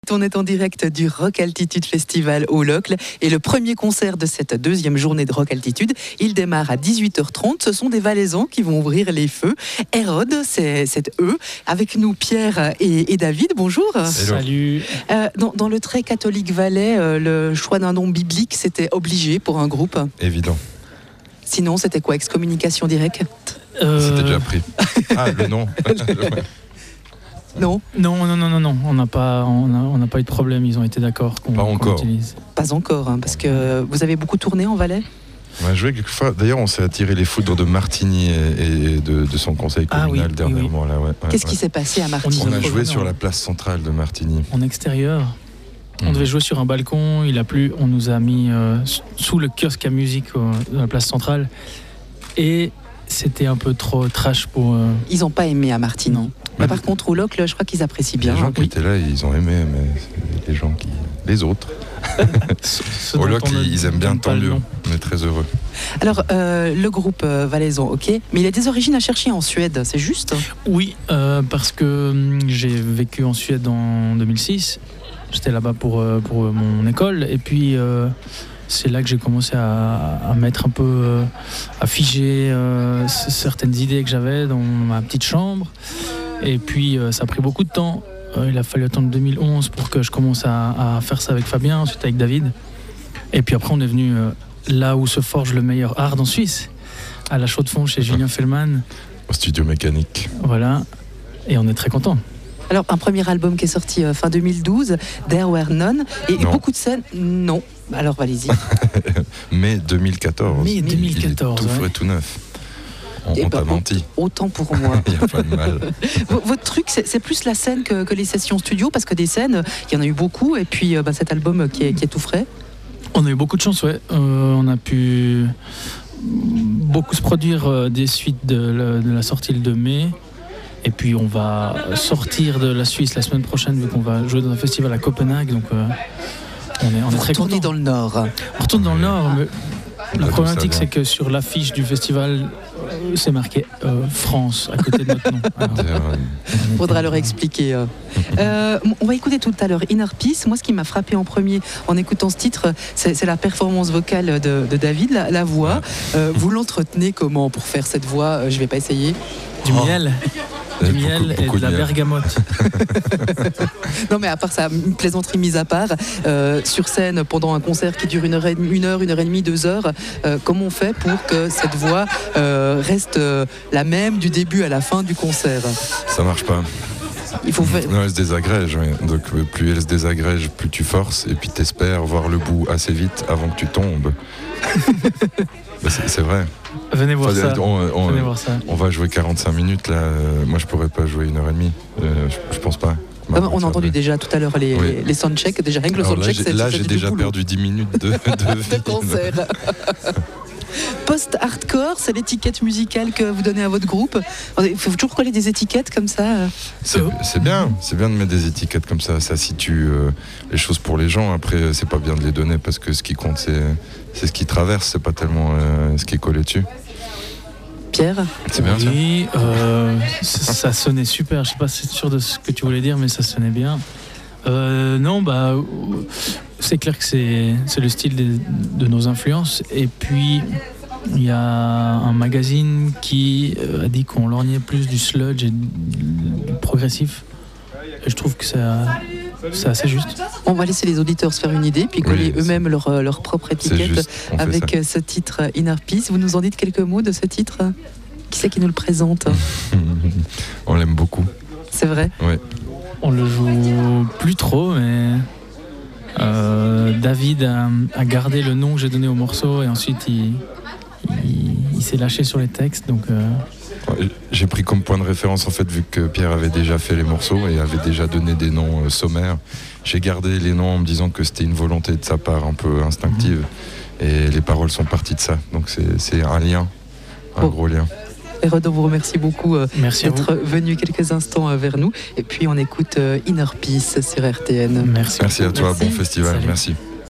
On est en direct du Rock Altitude Festival au Locle et le premier concert de cette deuxième journée de Rock Altitude, il démarre à 18h30. Ce sont des Valaisans qui vont ouvrir les feux. Hérode, c'est eux. Avec nous Pierre et David, bonjour. Salut. Dans le très catholique valais, le choix d'un nom biblique, c'était obligé pour un groupe. Évident. Sinon, c'était quoi, excommunication directe? C'était déjà pris. Ah, le nom. Non. Non. On n'a pas eu de problème. Ils ont été d'accord qu'on utilise. Pas encore, hein, parce que vous avez beaucoup tourné en Valais. On a joué quelquefois. D'ailleurs, on s'est attiré les foudres de Martigny et de son conseil communal dernièrement. Là, Qu'est-ce qui s'est passé à Martigny? On a joué sur la place centrale de Martigny. En extérieur. On devait jouer sur un balcon, il a plu, on nous a mis sous le kiosque à musique de la place centrale. Et c'était un peu trop trash pour... Ils n'ont pas aimé à Martigny. Non. Mais par contre, au Locle, je crois qu'ils apprécient bien. Les gens qui étaient là, ils ont aimé, mais c'est les gens qui... Les autres. Au Locle, ils aiment bien, tant mieux. On est très heureux. Alors, le groupe valaisan, ok. Mais il a des origines à chercher en Suède, c'est juste? Oui, parce que j'ai vécu en Suède en 2006. J'étais là-bas pour mon école. Et puis... c'est là que j'ai commencé à mettre un peu, à figer certaines idées que j'avais dans ma petite chambre. Et puis ça a pris beaucoup de temps. Il a fallu attendre 2011 pour que je commence à faire ça avec Fabien, ensuite avec David. Et puis après on est venu là où se forge le meilleur art en Suisse, à la Chaux-de-Fonds chez Julien Fellman. Au studio mécanique. Voilà, et on est très contents. Alors, un premier album qui est sorti fin 2012, There Were None, et beaucoup de scènes. Non. Alors, allez-y. Mai 2014. Mai 2014. Il est tout frais, tout neuf. On t'a menti. Autant pour moi. Il n'y a pas de mal. Votre truc, c'est plus la scène que les sessions studio, parce que des scènes, il y en a eu beaucoup, et puis cet album qui est tout frais. On a eu beaucoup de chance, ouais. On a pu beaucoup se produire des suites de la sortie le 2 mai. Et puis on va sortir de la Suisse la semaine prochaine, vu qu'on va jouer dans un festival à Copenhague. Donc on est très contents. Dans le Nord. On retourne dans le Nord, mais la problématique c'est que sur l'affiche du festival, c'est marqué France à côté de notre nom. Il faudra leur expliquer. On va écouter tout à l'heure Inner Peace. Moi, ce qui m'a frappé en premier en écoutant ce titre, c'est la performance vocale de David, la voix. Vous l'entretenez comment pour faire cette voix? Je ne vais pas essayer. Du miel. Du miel et de la bergamote. Non, mais à part ça, une plaisanterie mise à part, sur scène pendant un concert qui dure une heure et demie, 2 heures, comment on fait pour que cette voix reste la même du début à la fin du concert? Ça marche pas. Il faut faire... Non, elle se désagrège. Oui. Donc plus elle se désagrège, plus tu forces, et puis t'espères voir le bout assez vite avant que tu tombes. C'est vrai. Venez voir ça. On va jouer 45 minutes là. Moi je pourrais pas jouer 1h30. Je pense pas. On a entendu déjà tout à l'heure les soundchecks. Déjà rien que le soundcheck, là j'ai déjà perdu 10 minutes de concert. Post-hardcore, c'est l'étiquette musicale que vous donnez à votre groupe. Il faut toujours coller des étiquettes comme ça. C'est bien de mettre des étiquettes comme ça. Ça situe les choses pour les gens. Après, c'est pas bien de les donner parce que ce qui compte, c'est ce qui traverse, c'est pas tellement ce qui est collé dessus. Pierre? C'est bien ça. Oui, ça sonnait super. Je sais pas si c'est sûr de ce que tu voulais dire, mais ça sonnait bien. Non, c'est clair que c'est le style de nos influences. Et puis, il y a un magazine qui a dit qu'on lorgnait plus du sludge et du progressif. Et je trouve que c'est assez juste. On va laisser les auditeurs se faire une idée, puis coller eux-mêmes leur propre étiquette avec ce titre Inner Peace. Vous nous en dites quelques mots de ce titre? Qui c'est qui nous le présente? On l'aime beaucoup. C'est vrai? Oui. On le joue plus trop, mais David a gardé le nom que j'ai donné au morceau et ensuite il s'est lâché sur les textes. Donc, j'ai pris comme point de référence en fait, vu que Pierre avait déjà fait les morceaux et avait déjà donné des noms sommaires. J'ai gardé les noms en me disant que c'était une volonté de sa part un peu instinctive et les paroles sont parties de ça. Donc c'est un lien, gros lien. Hérode, on vous remercie beaucoup d'être venu quelques instants vers nous. Et puis on écoute Inner Peace sur RTN. Merci à toi, bon festival, merci.